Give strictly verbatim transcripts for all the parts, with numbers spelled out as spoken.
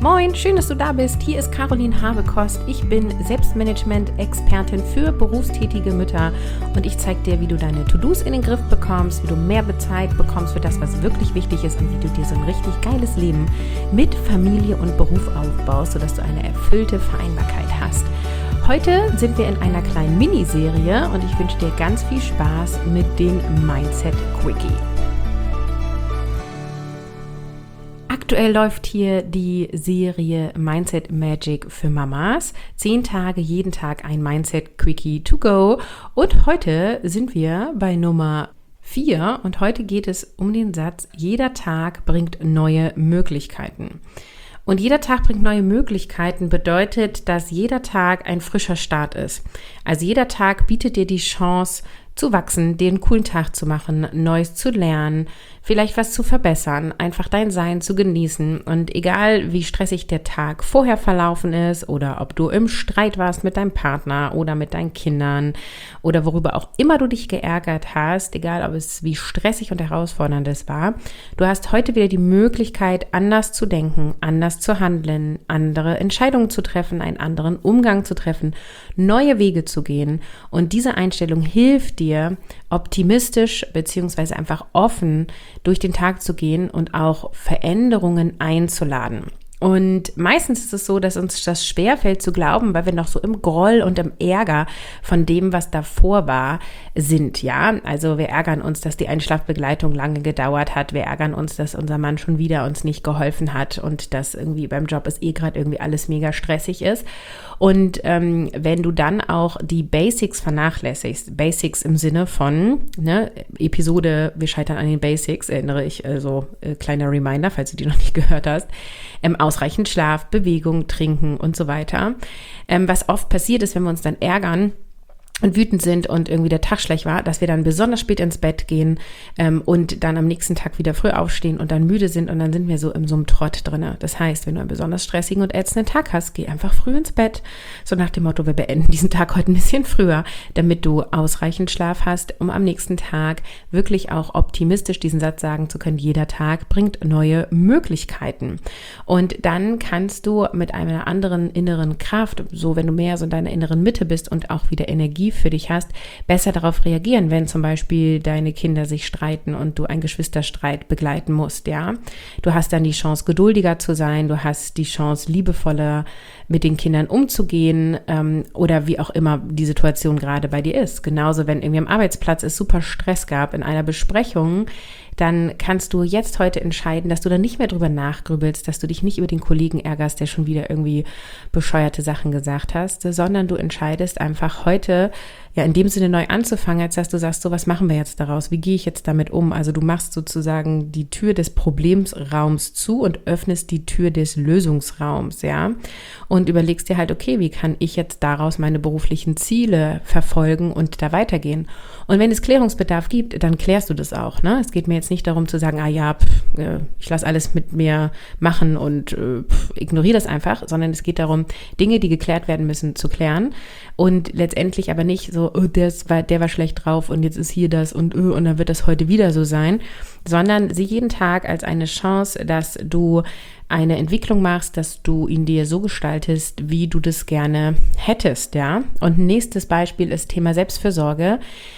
Moin, schön, dass du da bist. Hier ist Caroline Habekost. Ich bin Selbstmanagement-Expertin für berufstätige Mütter und ich zeige dir, wie du deine To-Dos in den Griff bekommst, wie du mehr Zeit bekommst für das, was wirklich wichtig ist und wie du dir so ein richtig geiles Leben mit Familie und Beruf aufbaust, sodass du eine erfüllte Vereinbarkeit hast. Heute sind wir in einer kleinen Miniserie und ich wünsche dir ganz viel Spaß mit dem Mindset Quickie. Aktuell läuft hier die Serie Mindset Magic für Mamas. Zehn Tage, jeden Tag ein Mindset Quickie to go. Und heute sind wir bei Nummer vier und heute geht es um den Satz, jeder Tag bringt neue Möglichkeiten. Und jeder Tag bringt neue Möglichkeiten bedeutet, dass jeder Tag ein frischer Start ist. Also jeder Tag bietet dir die Chance zu wachsen, dir einen coolen Tag zu machen, Neues zu lernen, vielleicht was zu verbessern, einfach dein Sein zu genießen. Und egal, wie stressig der Tag vorher verlaufen ist oder ob du im Streit warst mit deinem Partner oder mit deinen Kindern oder worüber auch immer du dich geärgert hast, egal, ob es wie stressig und herausfordernd es war, du hast heute wieder die Möglichkeit, anders zu denken, anders zu handeln, andere Entscheidungen zu treffen, einen anderen Umgang zu treffen, neue Wege zu gehen. Und diese Einstellung hilft dir, optimistisch beziehungsweise einfach offen durch den Tag zu gehen und auch Veränderungen einzuladen. Und meistens ist es so, dass uns das schwerfällt zu glauben, weil wir noch so im Groll und im Ärger von dem, was davor war, sind, ja. Also wir ärgern uns, dass die Einschlafbegleitung lange gedauert hat. Wir ärgern uns, dass unser Mann schon wieder uns nicht geholfen hat und dass irgendwie beim Job es eh gerade irgendwie alles mega stressig ist. Und ähm, wenn du dann auch die Basics vernachlässigst, Basics im Sinne von, ne, Episode, wir scheitern an den Basics, erinnere ich, also äh, kleiner Reminder, falls du die noch nicht gehört hast, ähm, ausreichend Schlaf, Bewegung, Trinken und so weiter. Ähm, was oft passiert ist, wenn wir uns dann ärgern und wütend sind und irgendwie der Tag schlecht war, dass wir dann besonders spät ins Bett gehen ähm, und dann am nächsten Tag wieder früh aufstehen und dann müde sind und dann sind wir so in so einem Trott drinne. Das heißt, wenn du einen besonders stressigen und ätzenden Tag hast, geh einfach früh ins Bett. So nach dem Motto, wir beenden diesen Tag heute ein bisschen früher, damit du ausreichend Schlaf hast, um am nächsten Tag wirklich auch optimistisch diesen Satz sagen zu können, jeder Tag bringt neue Möglichkeiten. Und dann kannst du mit einer anderen inneren Kraft, so wenn du mehr so in deiner inneren Mitte bist und auch wieder Energie für dich hast, besser darauf reagieren, wenn zum Beispiel deine Kinder sich streiten und du einen Geschwisterstreit begleiten musst, ja. Du hast dann die Chance, geduldiger zu sein, du hast die Chance, liebevoller mit den Kindern umzugehen ähm, oder wie auch immer die Situation gerade bei dir ist. Genauso, wenn irgendwie am Arbeitsplatz es super Stress gab in einer Besprechung, dann kannst du jetzt heute entscheiden, dass du dann nicht mehr drüber nachgrübelst, dass du dich nicht über den Kollegen ärgerst, der schon wieder irgendwie bescheuerte Sachen gesagt hast, sondern du entscheidest einfach heute, ja, in dem Sinne neu anzufangen, als dass du sagst, so, was machen wir jetzt daraus? Wie gehe ich jetzt damit um? Also du machst sozusagen die Tür des Problemsraums zu und öffnest die Tür des Lösungsraums, ja, und überlegst dir halt, okay, wie kann ich jetzt daraus meine beruflichen Ziele verfolgen und da weitergehen? Und wenn es Klärungsbedarf gibt, dann klärst du das auch, ne? Es geht mir jetzt nicht darum zu sagen, ah ja, pff, äh, ich lasse alles mit mir machen und äh, pff, ignoriere das einfach, sondern es geht darum, Dinge, die geklärt werden müssen, zu klären und letztendlich aber nicht so, oh, der war, der war schlecht drauf und jetzt ist hier das und oh, und dann wird das heute wieder so sein, sondern sieh jeden Tag als eine Chance, dass du eine Entwicklung machst, dass du ihn dir so gestaltest, wie du das gerne hättest, ja. Und nächstes Beispiel ist Thema Selbstfürsorge.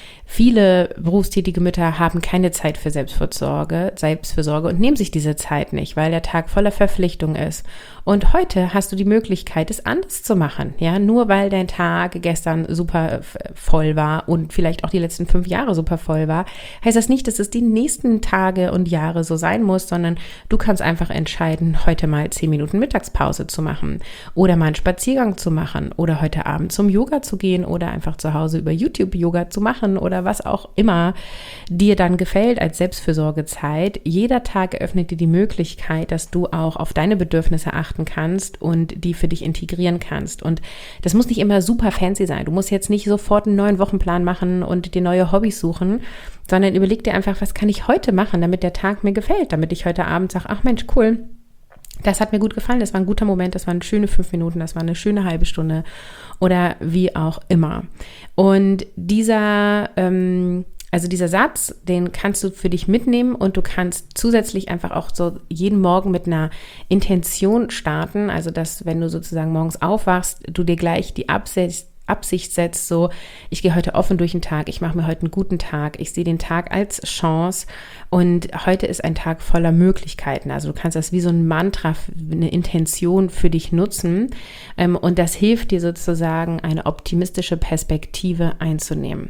Viele berufstätige Mütter haben keine Zeit für Selbstfürsorge, Selbstfürsorge und nehmen sich diese Zeit nicht, weil der Tag voller Verpflichtung ist. Und heute hast du die Möglichkeit, es anders zu machen. Ja, nur weil dein Tag gestern super voll war und vielleicht auch die letzten fünf Jahre super voll war, heißt das nicht, dass es die nächsten Tage und Jahre so sein muss, sondern du kannst einfach entscheiden, heute mal zehn Minuten Mittagspause zu machen oder mal einen Spaziergang zu machen oder heute Abend zum Yoga zu gehen oder einfach zu Hause über YouTube Yoga zu machen oder oder was auch immer dir dann gefällt als Selbstfürsorgezeit. Jeder Tag eröffnet dir die Möglichkeit, dass du auch auf deine Bedürfnisse achten kannst und die für dich integrieren kannst. Und das muss nicht immer super fancy sein. Du musst jetzt nicht sofort einen neuen Wochenplan machen und dir neue Hobbys suchen, sondern überleg dir einfach, was kann ich heute machen, damit der Tag mir gefällt, damit ich heute Abend sage, ach Mensch, cool, das hat mir gut gefallen, das war ein guter Moment, das waren schöne fünf Minuten, das war eine schöne halbe Stunde oder wie auch immer. Und dieser, ähm, Also dieser Satz, den kannst du für dich mitnehmen und du kannst zusätzlich einfach auch so jeden Morgen mit einer Intention starten. Also dass, wenn du sozusagen morgens aufwachst, du dir gleich die Absicht, Absicht setzt, so, ich gehe heute offen durch den Tag, ich mache mir heute einen guten Tag, ich sehe den Tag als Chance und heute ist ein Tag voller Möglichkeiten. Also du kannst das wie so ein Mantra, eine Intention für dich nutzen und das hilft dir sozusagen, eine optimistische Perspektive einzunehmen.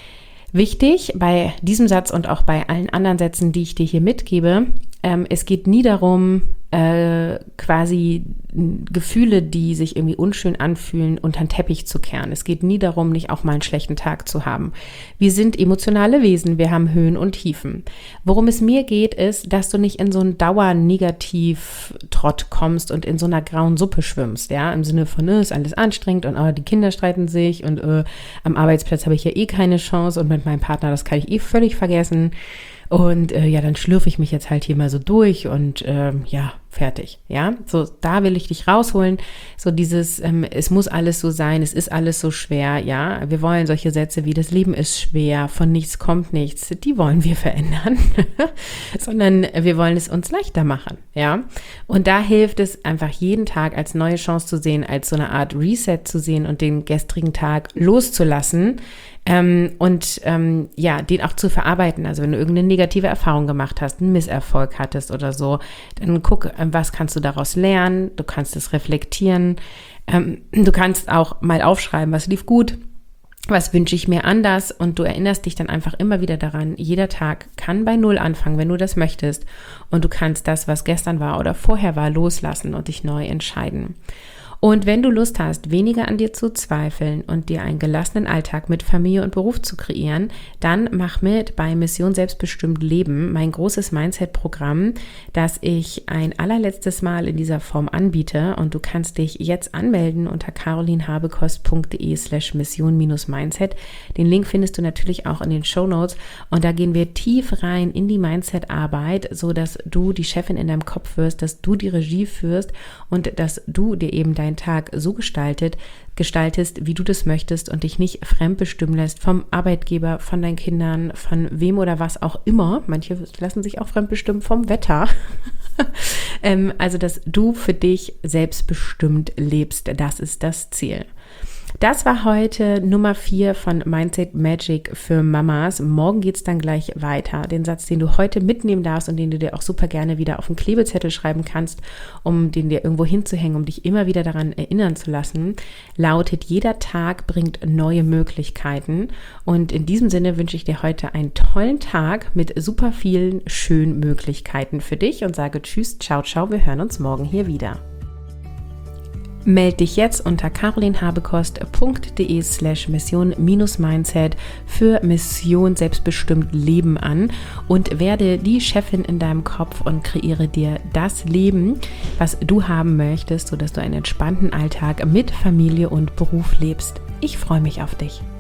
Wichtig bei diesem Satz und auch bei allen anderen Sätzen, die ich dir hier mitgebe, ähm, es geht nie darum, äh, quasi Gefühle, die sich irgendwie unschön anfühlen, unter den Teppich zu kehren. Es geht nie darum, nicht auch mal einen schlechten Tag zu haben. Wir sind emotionale Wesen, wir haben Höhen und Tiefen. Worum es mir geht, ist, dass du nicht in so einen Dauer-Negativ-Trott kommst und in so einer grauen Suppe schwimmst, ja, im Sinne von, äh, ist alles anstrengend und oh, die Kinder streiten sich und äh, am Arbeitsplatz habe ich ja eh keine Chance und mit meinem Partner, das kann ich eh völlig vergessen. Und äh, ja, dann schlürfe ich mich jetzt halt hier mal so durch und ähm, ja, fertig. Ja, so da will ich dich rausholen. So dieses, ähm, es muss alles so sein, es ist alles so schwer. Ja, wir wollen solche Sätze wie das Leben ist schwer, von nichts kommt nichts. Die wollen wir verändern, sondern wir wollen es uns leichter machen. Ja, und da hilft es einfach jeden Tag als neue Chance zu sehen, als so eine Art Reset zu sehen und den gestrigen Tag loszulassen. Ähm, und ähm, ja, den auch zu verarbeiten. Also wenn du irgendeine negative Erfahrung gemacht hast, einen Misserfolg hattest oder so, dann guck, was kannst du daraus lernen, du kannst es reflektieren, ähm, du kannst auch mal aufschreiben, was lief gut, was wünsche ich mir anders und du erinnerst dich dann einfach immer wieder daran, jeder Tag kann bei Null anfangen, wenn du das möchtest und du kannst das, was gestern war oder vorher war, loslassen und dich neu entscheiden. Und wenn du Lust hast, weniger an dir zu zweifeln und dir einen gelassenen Alltag mit Familie und Beruf zu kreieren, dann mach mit bei Mission Selbstbestimmt Leben, mein großes Mindset-Programm, das ich ein allerletztes Mal in dieser Form anbiete. Und du kannst dich jetzt anmelden unter carolinhabekost.de slash mission-mindset. Den Link findest du natürlich auch in den Shownotes. Und da gehen wir tief rein in die Mindset-Arbeit, so dass du die Chefin in deinem Kopf wirst, dass du die Regie führst und dass du dir eben dein Tag so gestaltet, gestaltest, wie du das möchtest und dich nicht fremdbestimmen lässt vom Arbeitgeber, von deinen Kindern, von wem oder was auch immer. Manche lassen sich auch fremdbestimmen vom Wetter. ähm, also, dass du für dich selbstbestimmt lebst, das ist das Ziel. Das war heute Nummer vier von Mindset Magic für Mamas. Morgen geht's dann gleich weiter. Den Satz, den du heute mitnehmen darfst und den du dir auch super gerne wieder auf einen Klebezettel schreiben kannst, um den dir irgendwo hinzuhängen, um dich immer wieder daran erinnern zu lassen, lautet: Jeder Tag bringt neue Möglichkeiten. Und in diesem Sinne wünsche ich dir heute einen tollen Tag mit super vielen schönen Möglichkeiten für dich und sage Tschüss, ciao, ciao. Wir hören uns morgen hier wieder. Meld dich jetzt unter carolinhabekost.de slash mission-mindset für Mission Selbstbestimmt Leben an und werde die Chefin in deinem Kopf und kreiere dir das Leben, was du haben möchtest, sodass du einen entspannten Alltag mit Familie und Beruf lebst. Ich freue mich auf dich.